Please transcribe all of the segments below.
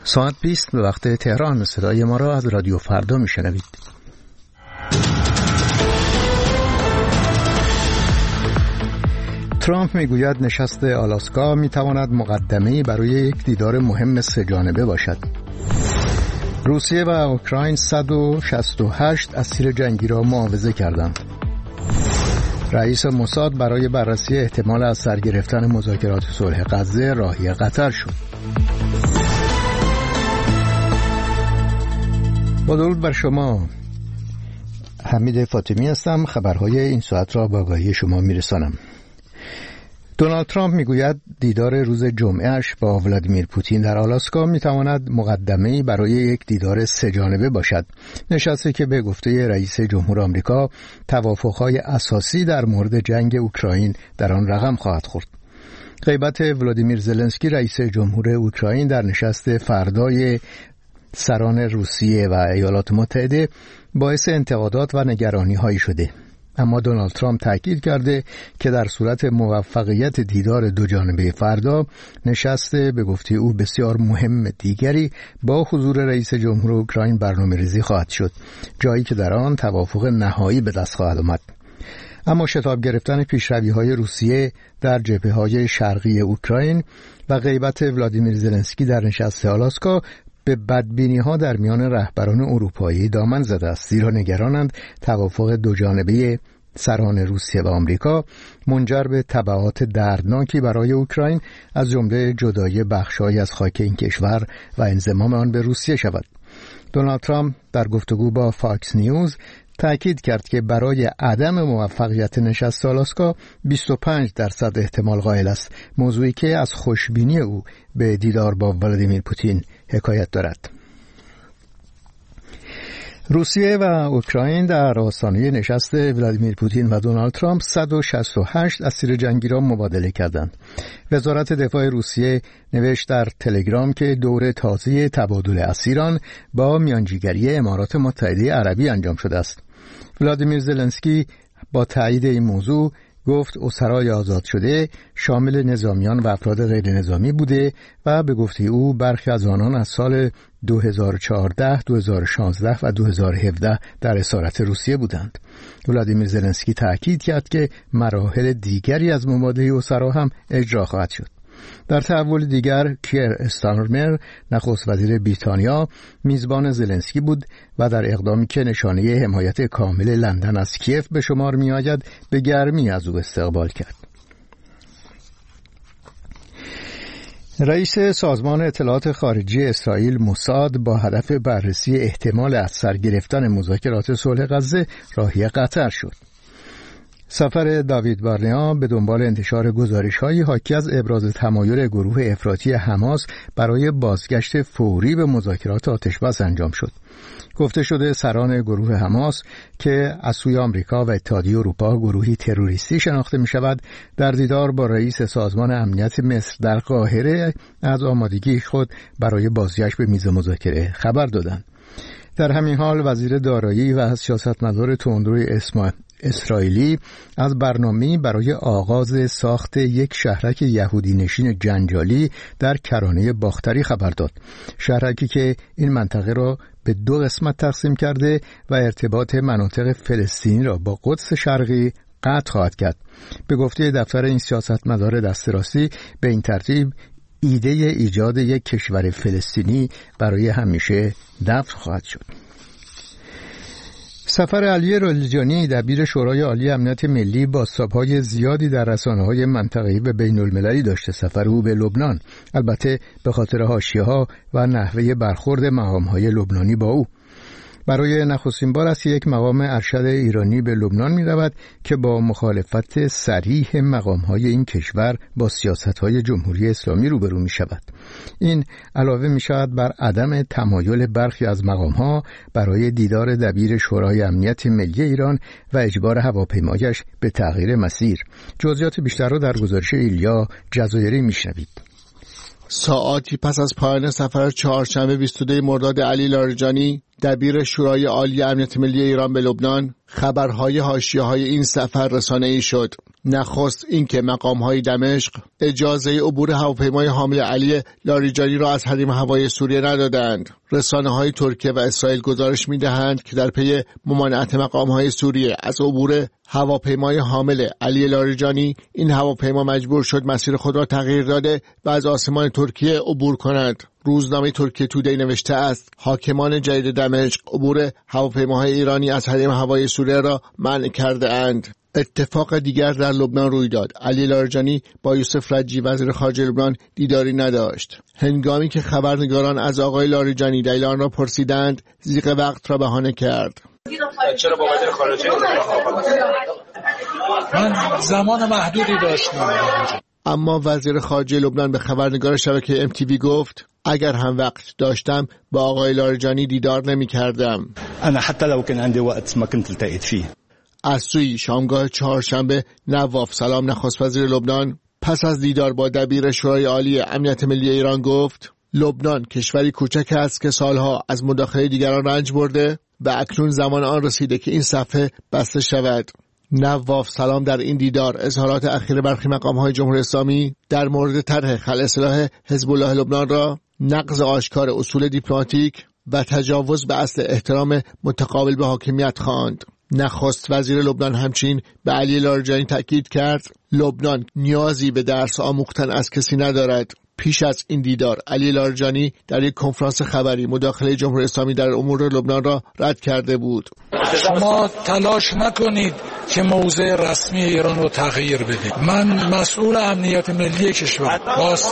ساعت 20 به وقت تهران. صدای ما را از رادیو فردا میشنوید. ترامپ میگوید نشست آلاسکا میتواند مقدمه‌ای برای یک دیدار مهم سه‌جانبه باشد. روسیه و اوکراین 168 اسیر جنگی را معاوضه کردند. رئیس موساد برای بررسی احتمال از سر گرفتن مذاکرات صلح غزه راهی قطر شد. با درود بر شما، حمید فاطمی هستم. خبرهای این ساعت را با آگاهی شما میرسانم. دونالد ترامپ میگوید دیدار روز جمعهش با ولادیمیر پوتین در آلاسکا میتواند مقدمه‌ای برای یک دیدار سه‌جانبه باشد. نشستی که به گفته رئیس جمهور آمریکا توافقهای اساسی در مورد جنگ اوکراین در آن رقم خواهد خورد. غیبت ولادیمیر زلنسکی رئیس جمهور اوکراین در نشست فردای سران روسیه و ایالات متحده باعث انتقادات و نگرانی‌هایی شده. اما دونالد ترامپ تاکید کرده که در صورت موفقیت دیدار دو جانبه فردا، نشست به گفته او بسیار مهم دیگری با حضور رئیس جمهور اوکراین برنامه‌ریزی خواهد شد، جایی که در آن توافق نهایی به دست خواهد آمد. اما شتاب گرفتن پیشروی‌های روسیه در جبهه‌های شرقی اوکراین و غیبت ولادیمیر زلنسکی در نشست آلاسکا به بدبینی‌ها در میان رهبران اروپایی دامن زده است، زیرا نگرانند توافق دو جانبه سران روسیه و آمریکا منجر به تبعات دردناکی برای اوکراین، از جمله جدایی بخش‌هایی از خاک این کشور و انضمام آن به روسیه شود. دونالد ترامپ در گفتگو با فاکس نیوز تأکید کرد که برای عدم موفقیت نشست آلاسکا 25% احتمال قائل است، موضوعی که از خوشبینی او به دیدار با ولادیمیر پوتین حکایت دارد. روسیه و اوکراین در آستانه نشست ولادیمیر پوتین و دونالد ترامپ 168 اسیر جنگی را مبادله کردند. وزارت دفاع روسیه نوشت در تلگرام که دور تازه تبادل اسیران با میانجیگری امارات متحده عربی انجام شده است. ولادیمیر زلنسکی با تایید این موضوع گفت اسرای آزاد شده شامل نظامیان و افراد غیر نظامی بوده و به گفته او برخی از آنان از سال 2014، 2016 و 2017 در اسارت روسیه بودند. ولادیمیر زلنسکی تأکید کرد که مراحل دیگری از مبادله اسرا هم اجرا خواهد شد. در تحول دیگر، کیر استارمر نخست وزیر بریتانیا میزبان زلنسکی بود و در اقدامی که نشانه حمایت کامل لندن از کیف به شمار می آید به گرمی از او استقبال کرد. رئیس سازمان اطلاعات خارجی اسرائیل موساد با هدف بررسی احتمال از سر گرفتن مذاکرات صلح غزه راهی قطر شد. سفر داوید بارنیا به دنبال انتشار گزارش‌های حاکی از ابراز تمایل گروه افراطی حماس برای بازگشت فوری به مذاکرات آتش‌بس انجام شد. گفته شده سران گروه حماس که از سوی آمریکا و اتحادیه اروپا گروهی تروریستی شناخته می‌شود، در دیدار با رئیس سازمان امنیت مصر در قاهره از آمادگی خود برای بازگشت به میز مذاکره خبر دادند. در همین حال وزیر دارایی و سیاستمدار تندروی اسرائیلی از برنامه‌ای برای آغاز ساخت یک شهرک یهودی نشین جنجالی در کرانه باختری خبر داد. شهرکی که این منطقه را به دو قسمت تقسیم کرده و ارتباط مناطق فلسطینی را با قدس شرقی قطع خواهد کرد. به گفته دفتر این سیاستمدار دست راستی، به این ترتیب ایده ایجاد یک کشور فلسطینی برای همیشه دفن خواهد شد. سفر علی رلیجانی دبیر شورای عالی امنیت ملی بازتاب‌های زیادی در رسانه‌های منطقه‌ای و بین‌المللی داشته. سفر او به لبنان، البته به خاطر حاشیه‌ها و نحوه برخورد مقام‌های لبنانی با او. برای نخستین بار است یک مقام ارشد ایرانی به لبنان می رود که با مخالفت صریح مقام‌های این کشور با سیاست‌های جمهوری اسلامی روبرو می شود. این علاوه می شود بر عدم تمایل برخی از مقام‌ها برای دیدار دبیر شورای امنیت ملی ایران و اجبار هواپیمایش به تغییر مسیر. جزئیات بیشتر را در گزارش ایلیا جزایری می شنوید. ساعاتی پس از پایان سفر چهارشنبه 22 مرداد علی لاریجانی دبیر شورای عالی امنیت ملی ایران به لبنان، خبرهای حاشیه‌های این سفر رسانه‌ای شد. نخست اینکه مقام‌های دمشق اجازه عبور هواپیمای حامل علی لاریجانی را از حریم هوایی سوریه ندادند. رسانه‌های ترکیه و اسرائیل گزارش می‌دهند که در پی ممانعت مقام‌های سوریه از عبور هواپیمای حامل علی لاریجانی، این هواپیما مجبور شد مسیر خود را تغییر داده و از آسمان ترکیه عبور کند. روزنامه ترکیه تودی نوشته است حاکمان جدید دمشق عبور هواپیماهای ایرانی از حریم هوایی سوریه را منع کرده اند. اتفاق دیگر در لبنان روی داد. علی لاریجانی با یوسف رجی وزیر خارجه لبنان دیداری نداشت. هنگامی که خبرنگاران از آقای لاریجانی دلیل آن را پرسیدند، ضیق وقت را بهانه کرد. چرا با وزیر خارجه من زمان محدودی داشتم. اما وزیر خارجه لبنان به خبرنگار شبکه MTV گفت اگر هم وقت داشتم با آقای لاریجانی دیدار نمی کردم. انا حتی لو كان عندي وقت ما كنت التقيت فيه. از سوی شامگاه چهارشنبه نواف سلام نخست وزیر لبنان پس از دیدار با دبیر شورای عالی امنیت ملی ایران گفت لبنان کشوری کوچک است که سالها از مداخله دیگران رنج برده و اکنون زمان آن رسیده که این صفحه بسته شود. نواف سلام در این دیدار اظهارات اخیر برخی مقام‌های جمهوری اسلامی در مورد طرح خلع سلاح حزب الله لبنان را نقض آشکار اصول دیپلماتیک و تجاوز به اصل احترام متقابل به حاکمیت خواند. نخست وزیر لبنان همچنین به علی لاریجانی تأکید کرد لبنان نیازی به درس آموختن از کسی ندارد. پیش از این دیدار علی لاریجانی در یک کنفرانس خبری مداخله جمهوری اسلامی در امور لبنان را رد کرده بود. شما تلاش نکنید که موضع رسمی ایران رو تغییر بدید. من مسئول امنیت ملی کشور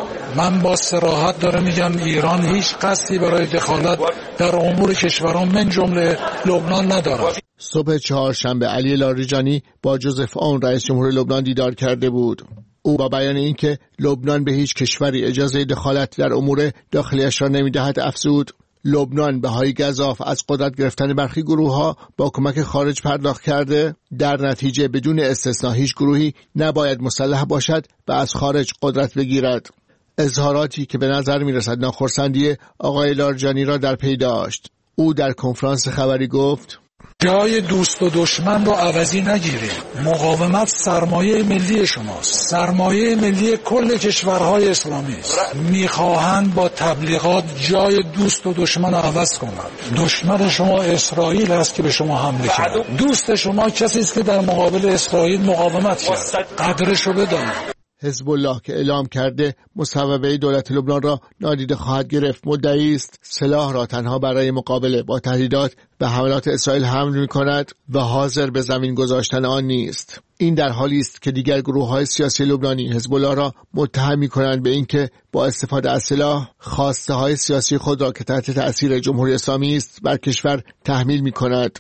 من با صراحت دارم میگم ایران هیچ قصدی برای دخالت در امور کشوران من جمله لبنان ندارد. صبح چهارشنبه علی لاریجانی با جوزف اون رئیس جمهور لبنان دیدار کرده بود. او با بیان اینکه لبنان به هیچ کشوری اجازه دخالت در امور داخلیش را نمی‌دهد افزود لبنان بهای گزاف از قدرت گرفتن برخی گروه‌ها با کمک خارج پرداخت کرده. در نتیجه بدون استثناء هیچ گروهی نباید مسلح باشد و از خارج قدرت بگیرد. اظهاراتی که به نظر می‌رسد ناخرسندی آقای لاریجانی را در پی داشت. او در کنفرانس خبری گفت جای دوست و دشمن رو عوضی نگیرید. مقاومت سرمایه ملی شماست، سرمایه ملی کل کشورهای اسلامی است. میخواهند با تبلیغات جای دوست و دشمن رو عوض کنند. دشمن شما اسرائیل است که به شما حمله کرد. دوست شما کسی است که در مقابل اسرائیل مقاومت کرد. قدرش رو بدانید. حزب الله که اعلام کرده مصوبه دولت لبنان را نادیده خواهد گرفت مدعی است سلاح را تنها برای مقابله با تهدیدات و حملات اسرائیل حمل می‌کند و حاضر به زمین گذاشتن آن نیست. این در حالی است که دیگر گروه‌های سیاسی لبنانی حزب الله را متهم می‌کنند به اینکه با استفاده از سلاح خواسته‌های سیاسی خود را که تحت تأثیر جمهوری اسلامی است بر کشور تحمیل می‌کند.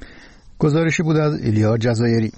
گزارشی بود از ایلیا جزایری.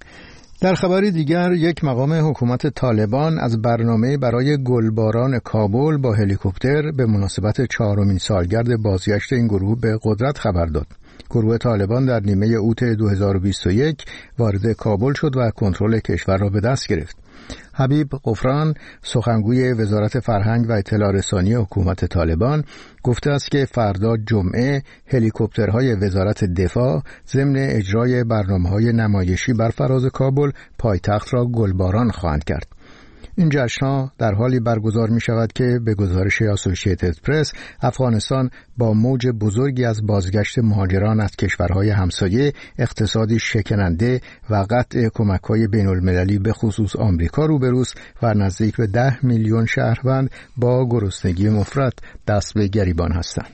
در خبری دیگر یک مقام حکومت طالبان از برنامه برای گلباران کابل با هلیکوپتر به مناسبت 4مین سالگرد بازگشت این گروه به قدرت خبر داد. گروه طالبان در نیمه اوت 2021 وارد کابل شد و کنترل کشور را به دست گرفت. حبیب غفران سخنگوی وزارت فرهنگ و اطلاع رسانی حکومت طالبان گفته است که فردا جمعه هلیکوپترهای وزارت دفاع ضمن اجرای برنامه‌های نمایشی بر فراز کابل پایتخت را گلباران خواهند کرد. این جشن‌ها در حالی برگزار می‌شود که به گزارش اسوسییتد پرس افغانستان با موج بزرگی از بازگشت مهاجران از کشورهای همسایه، اقتصادی شکننده و قطع کمک‌های بین‌المللی به خصوص آمریکا روبروست و نزدیک به 10 میلیون شهروند با گرسنگی مفرط دست به گریبان هستند.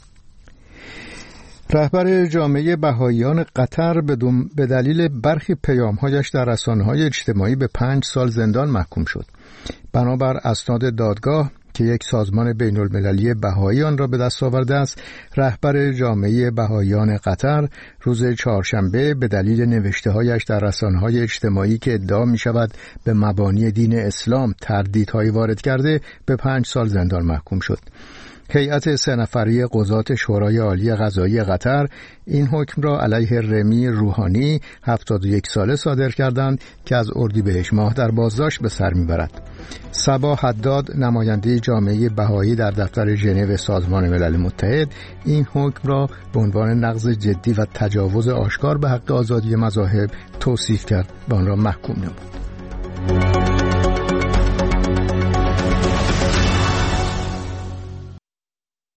رهبر جامعه بهائیان قطر به دلیل برخی پیام‌هایش در رسانه‌های اجتماعی به 5 سال زندان محکوم شد. بنابر اسناد دادگاه که یک سازمان بین‌المللی بهایی آن را به دست آورده است، رهبر جامعه بهائیان قطر روز چهارشنبه به دلیل نوشته‌هایش در رسانه‌های اجتماعی که ادعا می‌شود به مبانی دین اسلام تردیدهایی وارد کرده به 5 سال زندان محکوم شد. هیئت 3 نفری قضات شورای عالی قضایی قطر این حکم را علیه رمی روحانی 71 ساله صادر کردند که از اردیبهشت ماه در بازداشت به سر میبرد. صبا حداد نماینده جامعه بهایی در دفتر ژنو سازمان ملل متحد این حکم را به عنوان نقض جدی و تجاوز آشکار به حق آزادی مذاهب توصیف کرد و آن را محکوم نمود.